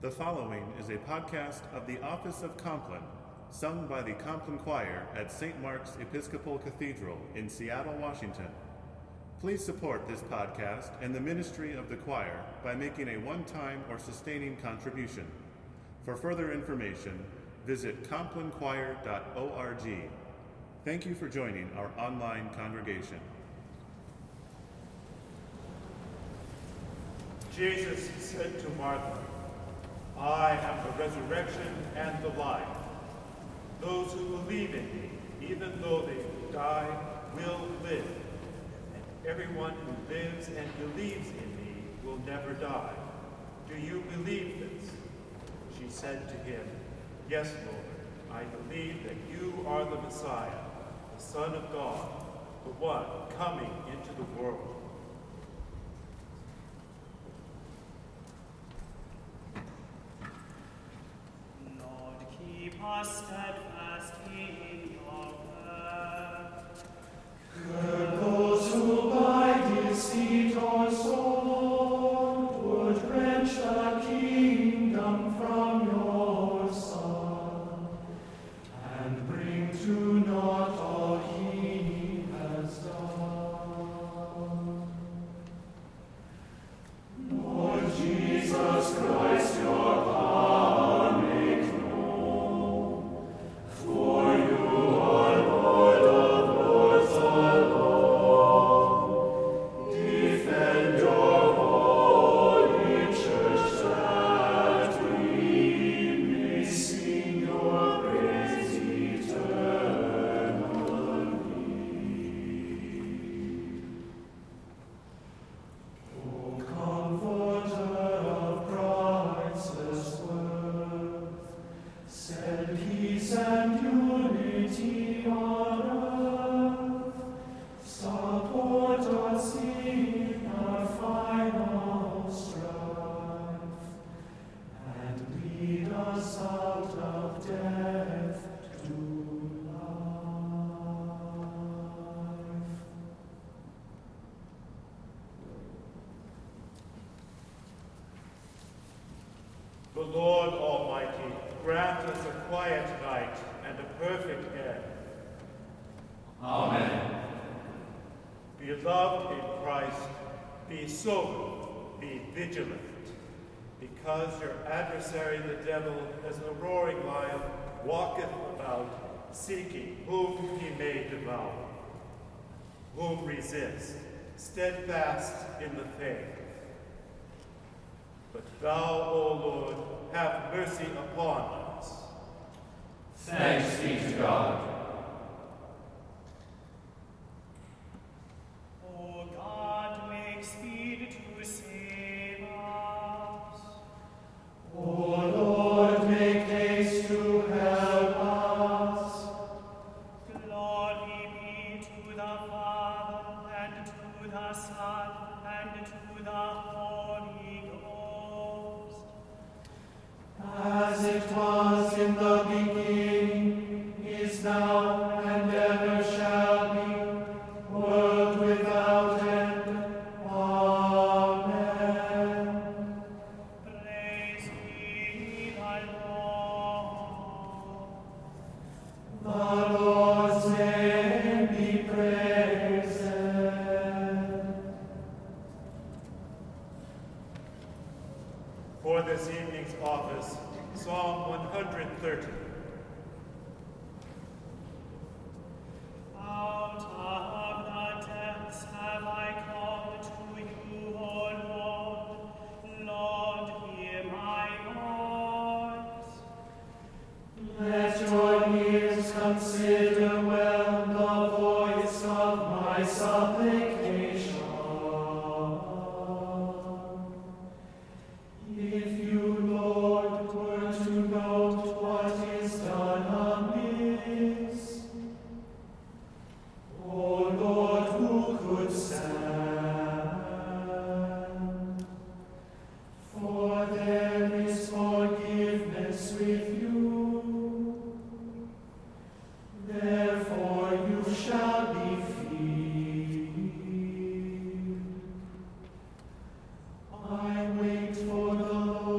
The following is a podcast of the Office of Compline, sung by the Compline Choir at St. Mark's Episcopal Cathedral in Seattle, Washington. Please support this podcast and the ministry of the choir by making a one-time or sustaining contribution. For further information, visit complinechoir.org. Thank you for joining our online congregation. Jesus said to Martha, I am the resurrection and the life. Those who believe in me, even though they die, will live. And everyone who lives and believes in me will never die. Do you believe this? She said to him, Yes, Lord, I believe that you are the Messiah, the Son of God, the one coming into the world. Keep us steadfast in your word. Could those who by deceit or sword would wrench the kingdom from your Son, and bring to naught all he has done? Lord Jesus Christ, your power make known, for you are Lord of lords alone. Defend your holy church that we may sing your praise eternally. O Comforter of priceless worth, send peace and unity on earth. Support us in our final strife, and lead us out of death to life. The Lord Almighty grant us a quiet night and a perfect end. Amen. Beloved in Christ, be sober, be vigilant, because your adversary the devil, as a roaring lion, walketh about, seeking whom he may devour. Whom resist, steadfast in the faith. But thou, O Lord, have mercy upon us. Thanks be to God. O God, make speed to save us. O Lord, make haste to help us. Glory be to the Father, and to the Son, and to the Holy Ghost. As it was in the beginning, is now, and ever shall be, world without end. Amen. Praise ye the Lord. The Lord's name be praised. For this evening's office, Psalm 130. Out of the depths have I called to you, O Lord. Lord, hear my voice. Let your ears consider well the voice of my supplication. If you, Lord, were to note what is done amiss, O Lord, who could stand? For there is forgiveness with you. Therefore you shall be feared. I wait for the Lord.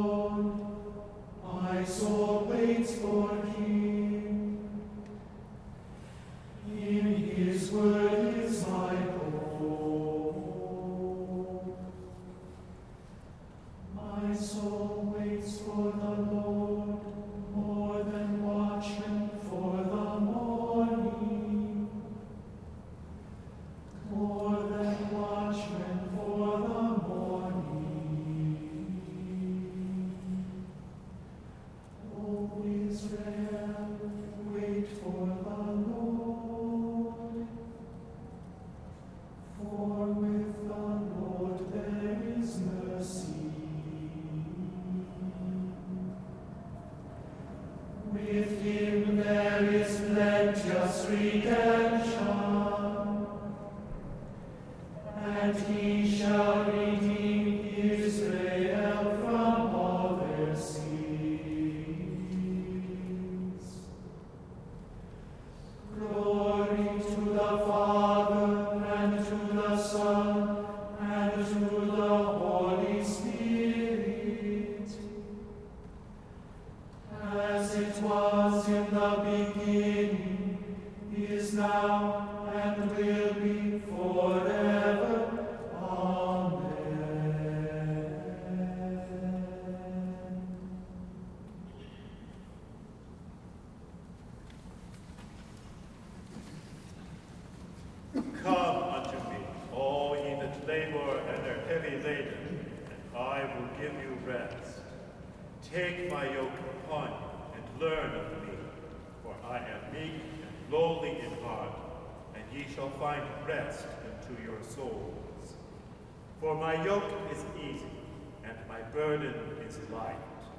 rest. Take my yoke upon you and learn of me, for I am meek and lowly in heart, and ye shall find rest unto your souls. For my yoke is easy, and my burden is light.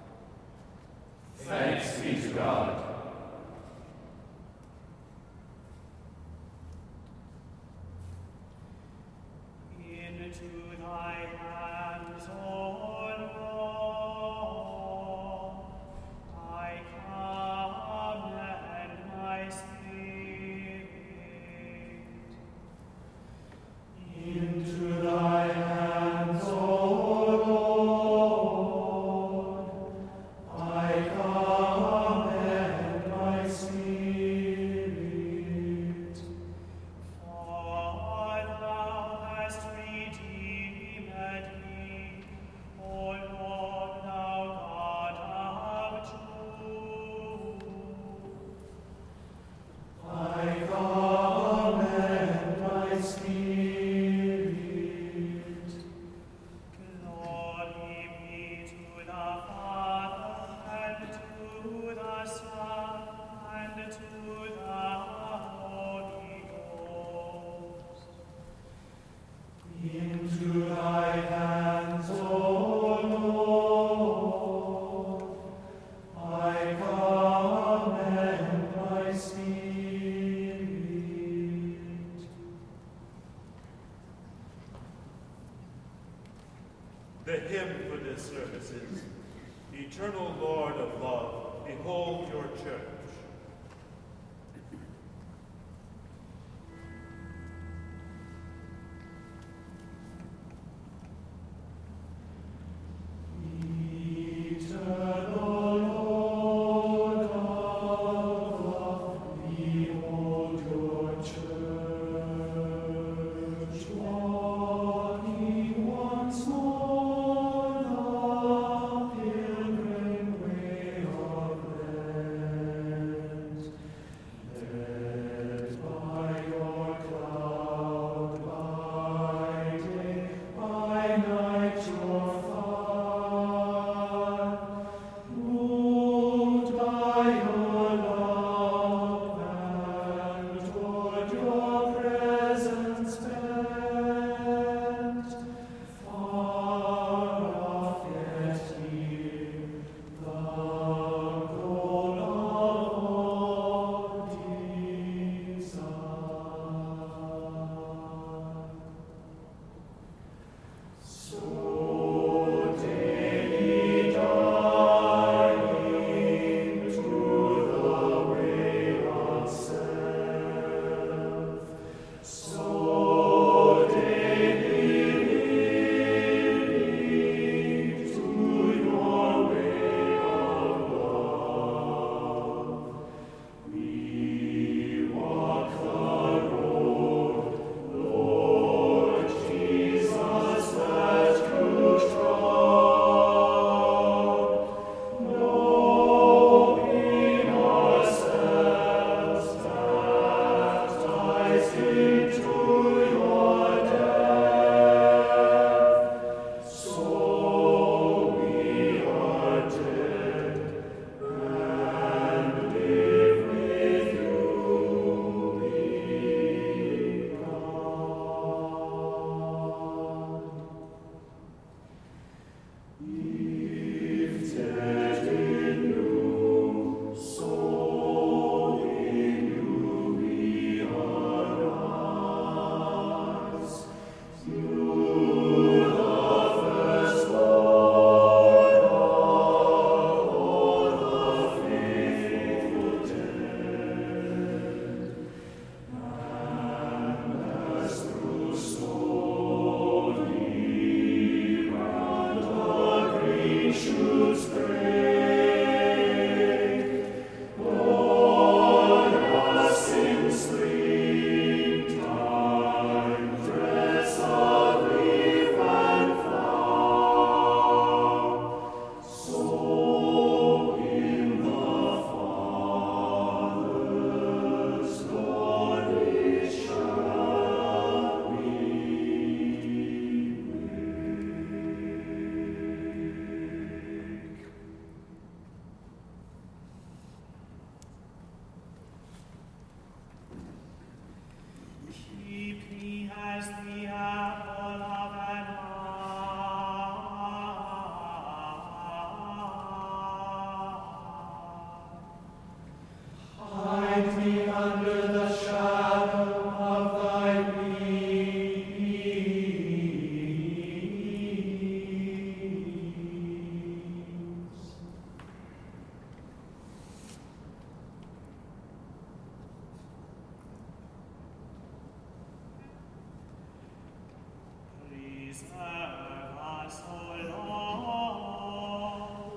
Thanks be to God. Into thy hands, O Lord, I commend my spirit. Into thy hands, O Lord, I commend my spirit. For thou hast redeemed me, O Lord, thou God of truth. I commend my spirit. Glory be to the Father, and to the Son, and to the Holy Ghost. Into thy hands, O Lord, I commend my spirit. The hymn for this service is, Eternal Lord of love, behold your church. Eternal Lord of love, behold your church, walking once more the pilgrim way of them.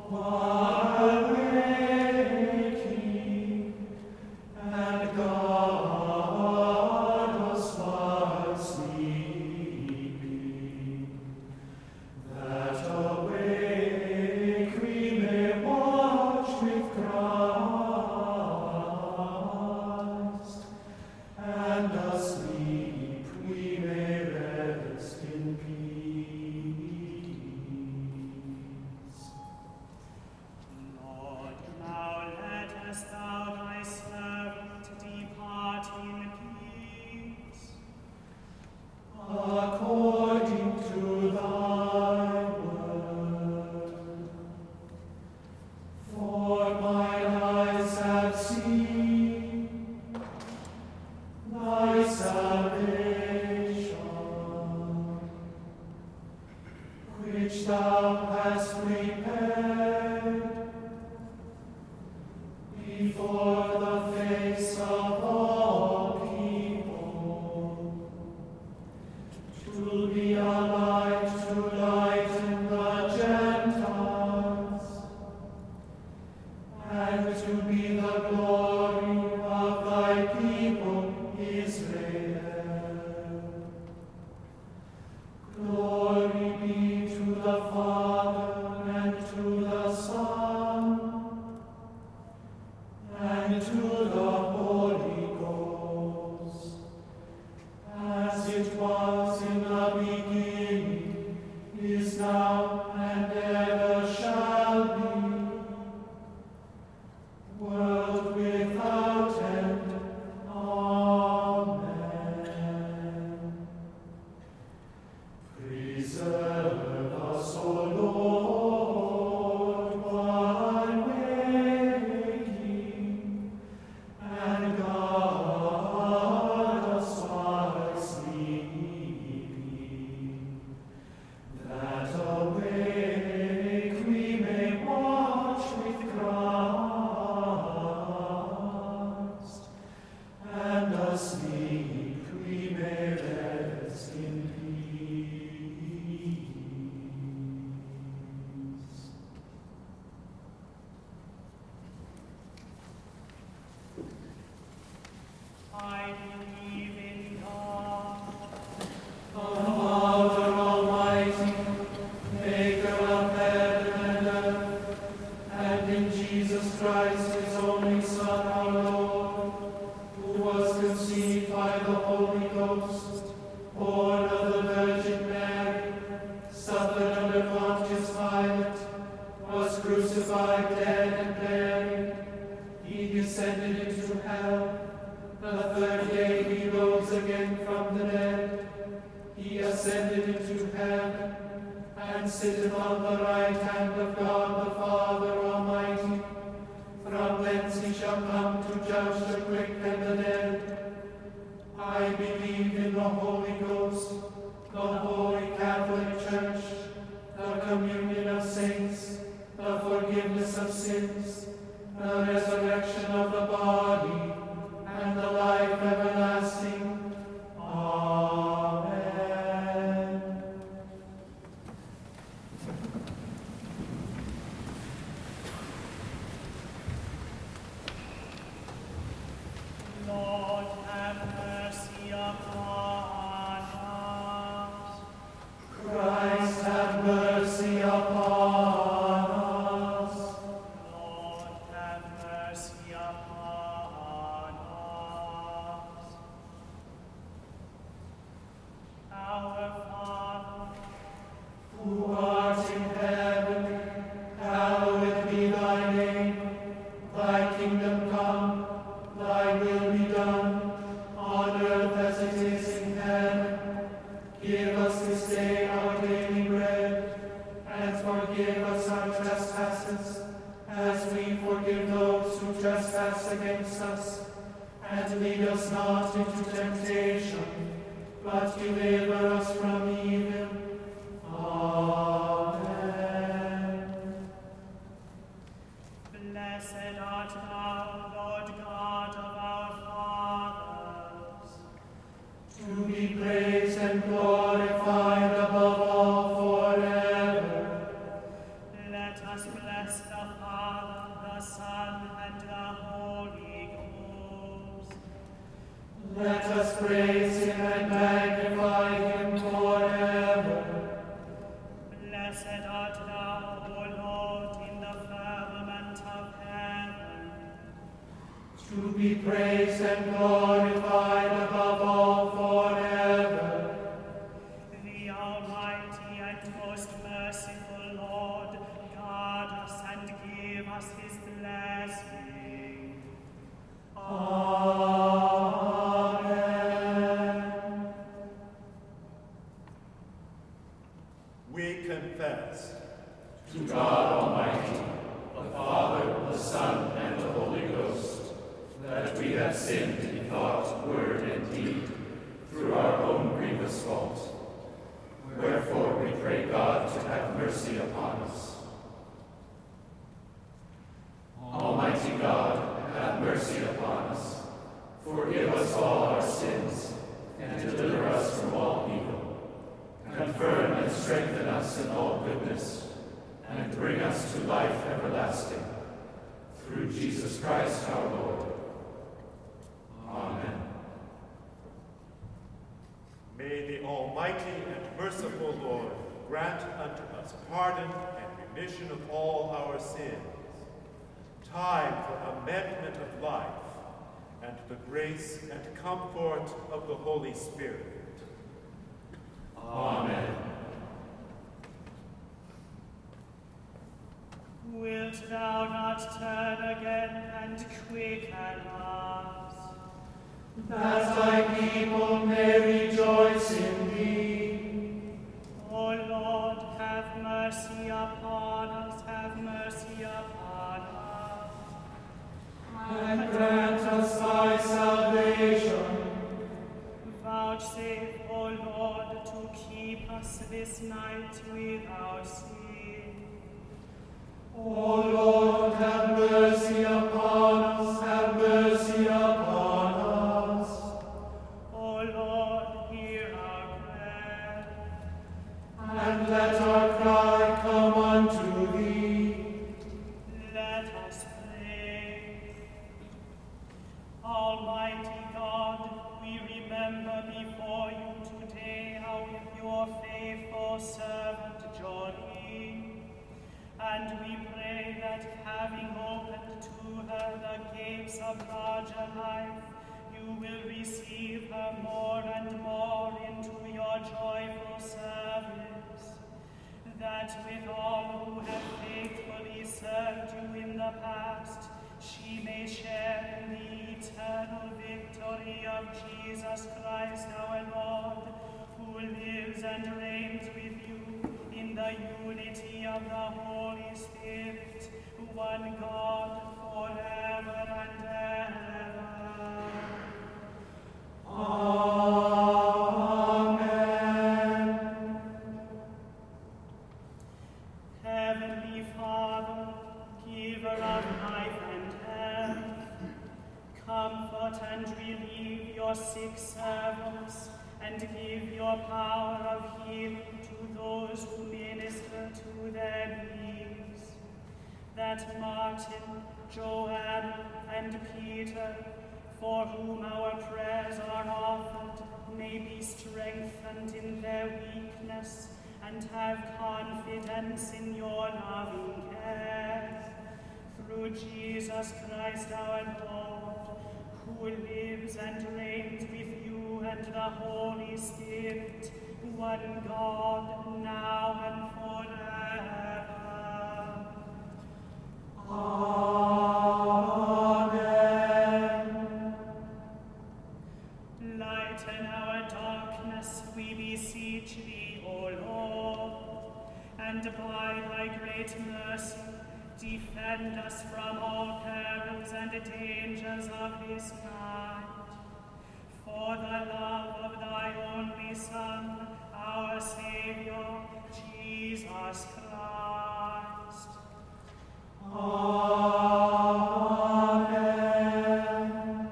while waking, and guard us while sleeping, that awake we may watch with Christ, and asleep we may rest in peace. Lord, now lettest thou thy servant depart in peace. According to thy word. For mine eyes have seen thy salvation, which thou hast prepared before the face of all people, to be a light to lighten the Gentiles, and to be the glory of thy people Israel. Glory be to the Father, and to the Son, and to the Holy Ghost, as it was in the beginning, is now, and ever shall be, world without end. Amen. Preserve us, O Lord, while waking, and guard us while sleeping, that awake we may watch with Christ, and asleep we may rest in peace. I believe in God, The Father Almighty, maker of heaven and earth, and in Jesus Christ, his only Son, our Lord, who was conceived by the Holy Ghost, born of the Virgin Mary, suffered under Pontius Pilate, was crucified, dead, and buried. He descended into hell. The third day he rose again from the dead. He ascended into heaven, and sitteth on the right hand of God the Father Almighty. From thence he shall come to judge the quick and the dead. I believe in the Holy Ghost, the Holy Catholic Church, the communion of saints, the forgiveness of sins, the resurrection of the body, and the life everlasting. Amen. Lord, have mercy upon us. Christ, have mercy upon us. Lord, have mercy upon us. Our Father, Who art in heaven, hallowed be thy name. Thy kingdom come, thy will be done, on earth as it is in heaven. Give us this day our daily bread, and forgive us our trespasses, as we forgive those who trespass against us. And lead us not into temptation, but deliver us from evil. Amen. blessed art thou, Lord God of our fathers. To be praised and glorified above all forever. Let Let us bless the Father, the Son, and the Holy Ghost. Let us praise him and magnify him forever. Blessed art thou, O Lord, in the firmament of heaven. To be praised and glorified above all forever. The Almighty and most merciful Lord, guard us and give us his blessing. Amen. We confess To God Almighty, the Father, the Son, and the Holy Ghost, that we have sinned in thought, word, and deed, through our own grievous fault. Wherefore we pray God to have mercy upon us. Almighty God, have mercy upon us. Forgive us all our sins, and deliver us from all evil. Confirm and strengthen us in all goodness, and bring us to life everlasting. Through Jesus Christ our Lord. Amen. May the Almighty and merciful Lord grant unto us pardon and remission of all our sins, time for amendment of life, and the grace and comfort of the Holy Spirit. Amen. Wilt thou not turn again and quicken us? That thy people may rejoice in thee. O Lord, have mercy upon us, have mercy upon us. And grant us thy salvation. Vouchsafe, O Lord, to keep us this night without sin. O Lord, have mercy upon us, have mercy upon us. O Lord, hear our prayer. And let our cry come unto thee. Let us pray. Almighty God, we remember before you today how with your faithful servant Johnny, and we pray that having opened to her the gates of larger life, you will receive her more and more into your joyful service, that with all who have faithfully served you in the past, she may share in the eternal victory of Jesus Christ our Lord, who lives and reigns with you in the unity of the Holy Spirit, one God, forever and ever. Amen. Heavenly Father, giver of life and health, comfort and relieve your sick servants, and give your power of healing to those who minister to their needs, that Martin, Joanna, and Peter, for whom our prayers are offered, may be strengthened in their weakness and have confidence in your loving care. Through Jesus Christ our Lord, who lives and reigns with you and the Holy Spirit, one God, now and forever. Amen. Lighten our darkness, we beseech thee, O Lord, and by thy great mercy defend us from all perils and dangers of this night. For the love of thy only Son, our Savior, Jesus Christ. Amen.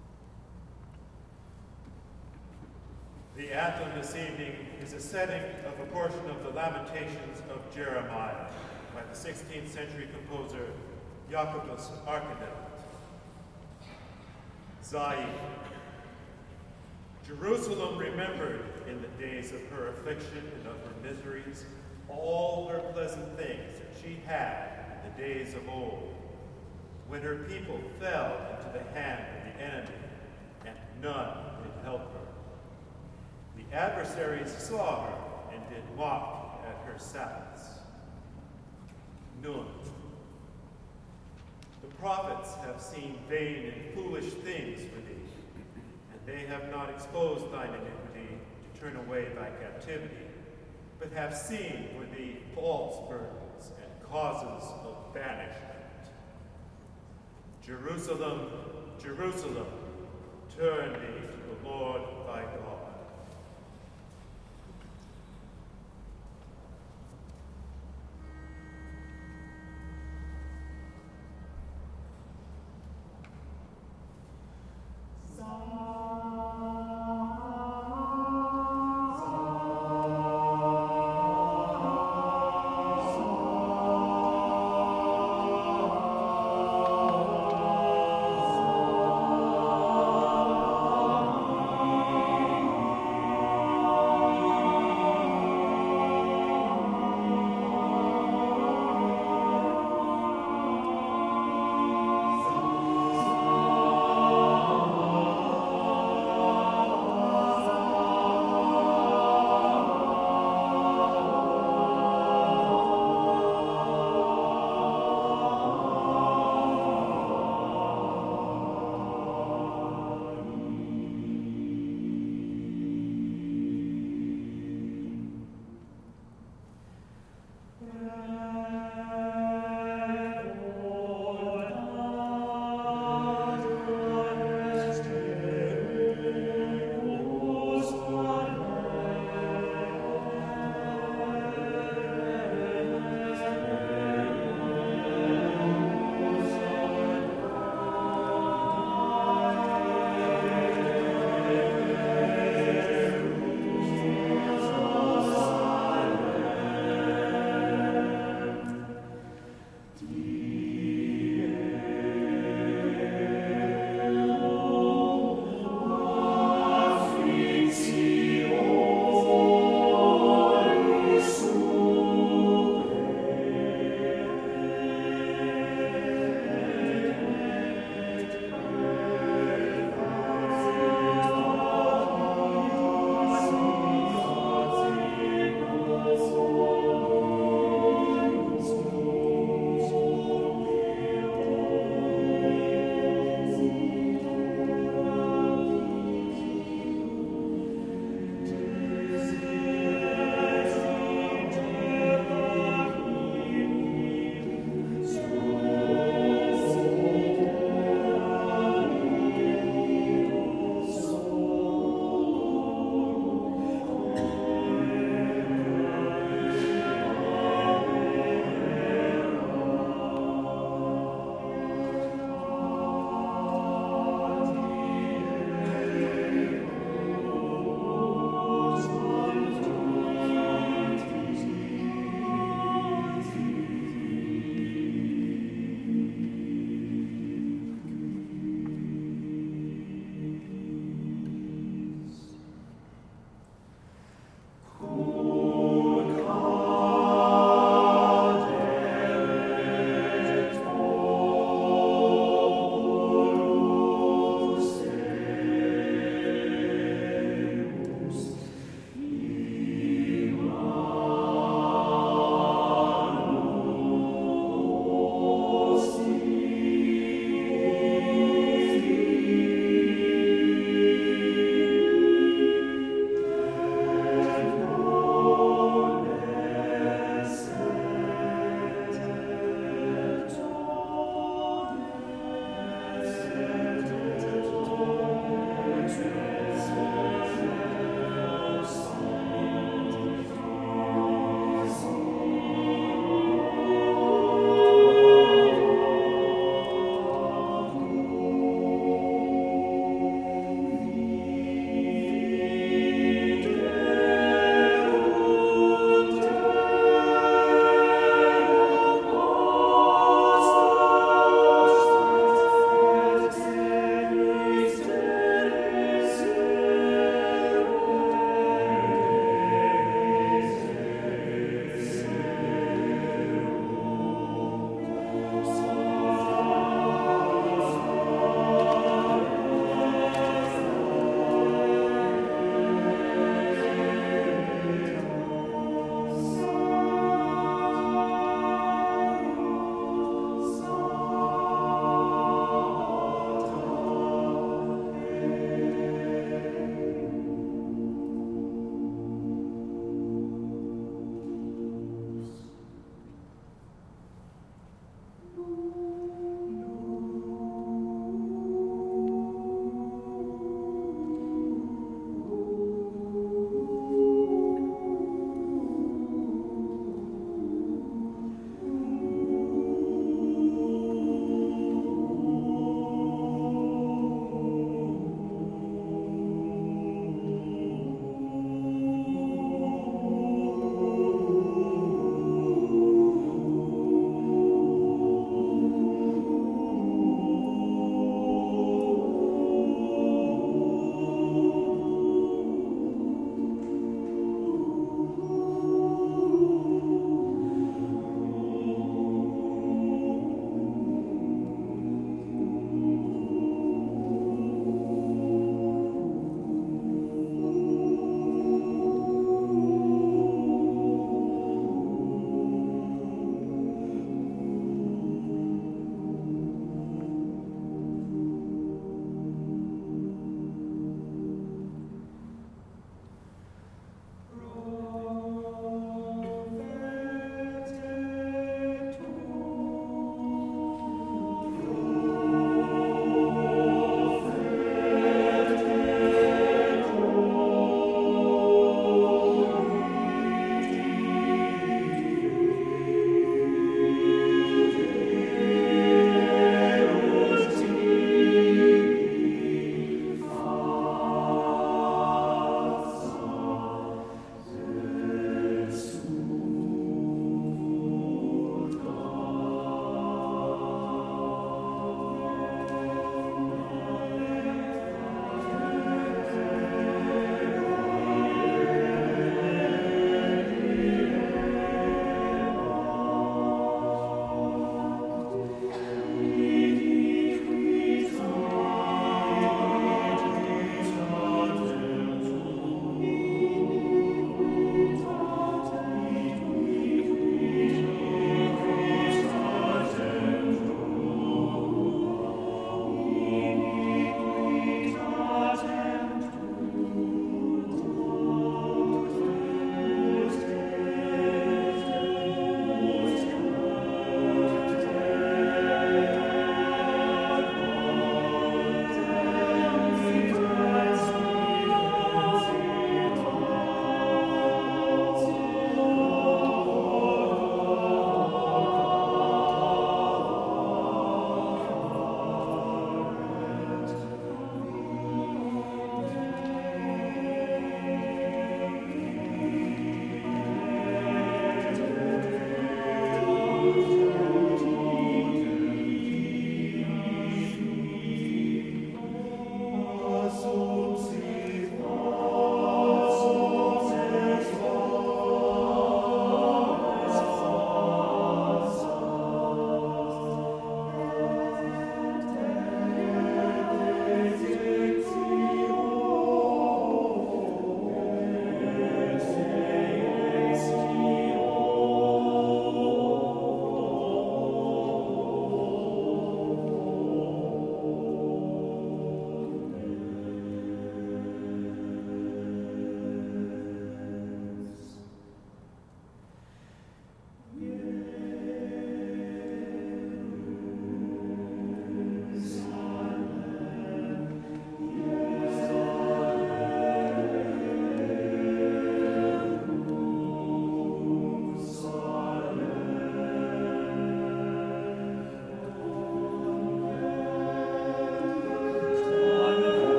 The anthem this evening is a setting of a portion of the Lamentations of Jeremiah by the 16th century composer Jacobus Arcadius. Zion. Jerusalem remembered in the days of her affliction and of her miseries all her pleasant things that she had in the days of old, when her people fell into the hand of the enemy, and none did help her. The adversaries saw her and did mock at her Sabbaths. Nun. The prophets have seen vain and foolish things for thee, and they have not exposed thine iniquity to turn away thy captivity, but have seen for thee false burdens and causes of banishment. Jerusalem, Jerusalem, turn thee to the Lord thy God.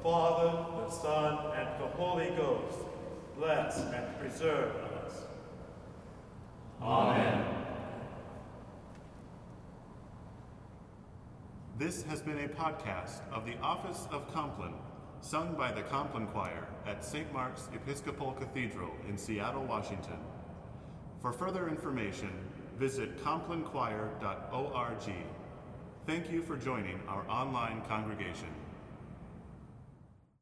Father, the Son, and the Holy Ghost, bless and preserve us. Amen. This has been a podcast of the Office of Compline, sung by the Compline Choir at St. Mark's Episcopal Cathedral in Seattle, Washington. For further information, visit complinechoir.org. Thank you for joining our online congregation.